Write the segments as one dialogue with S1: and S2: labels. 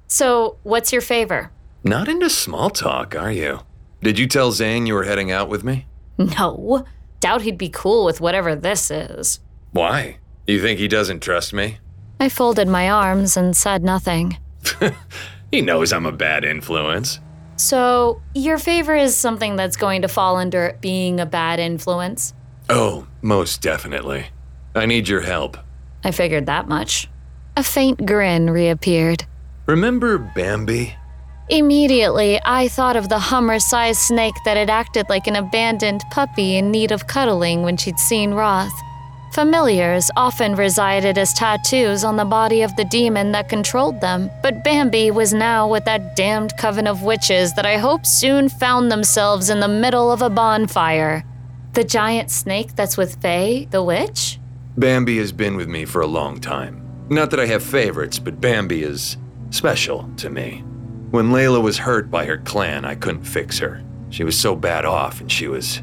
S1: So, what's your favor?
S2: Not into small talk, are you? Did you tell Zane you were heading out with me?
S1: No. Doubt he'd be cool with whatever this is.
S2: Why? You think he doesn't trust me?
S1: I folded my arms and said nothing.
S2: He knows I'm a bad influence.
S1: So, your favor is something that's going to fall under being a bad influence?
S2: Oh, most definitely. I need your help.
S1: I figured that much. A faint grin reappeared.
S2: Remember Bambi?
S1: Immediately, I thought of the Hummer-sized snake that had acted like an abandoned puppy in need of cuddling when she'd seen Roth. Familiars often resided as tattoos on the body of the demon that controlled them, but Bambi was now with that damned coven of witches that I hoped soon found themselves in the middle of a bonfire. The giant snake that's with Faye, the witch?
S2: Bambi has been with me for a long time. Not that I have favorites, but Bambi is special to me. When Layla was hurt by her clan, I couldn't fix her. She was so bad off and she was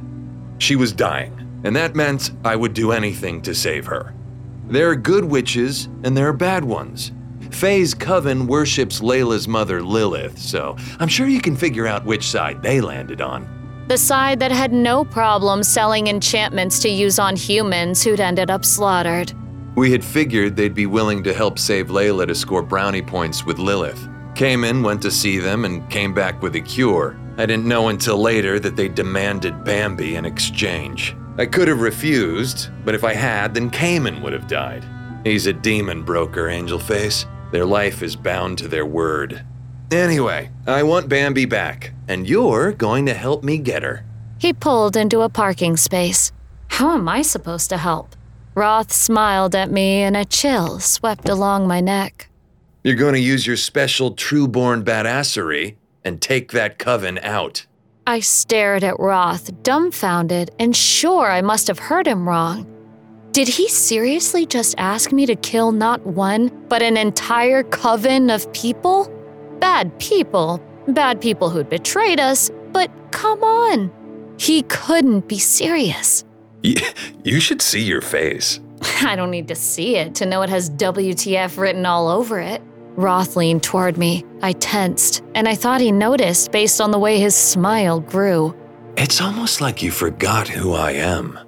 S2: dying. And that meant I would do anything to save her. There are good witches and there are bad ones. Faye's coven worships Layla's mother Lilith, so I'm sure you can figure out which side they landed on.
S1: The side that had no problem selling enchantments to use on humans who'd ended up slaughtered.
S2: We had figured they'd be willing to help save Layla to score brownie points with Lilith. Cayman went to see them and came back with a cure. I didn't know until later that they demanded Bambi in exchange. I could have refused, but if I had, then Cayman would have died. He's a demon broker, Angelface. Their life is bound to their word. Anyway, I want Bambi back, and you're going to help me get her.
S1: He pulled into a parking space. How am I supposed to help? Roth smiled at me and a chill swept along my neck.
S2: You're going to use your special true-born badassery and take that coven out.
S1: I stared at Roth, dumbfounded, and sure I must have heard him wrong. Did he seriously just ask me to kill not one, but an entire coven of people? Bad people who'd betrayed us, but come on. He couldn't be serious.
S2: You should see your face.
S1: I don't need to see it to know it has WTF written all over it. Roth leaned toward me. I tensed, and I thought he noticed based on the way his smile grew.
S2: It's almost like you forgot who I am.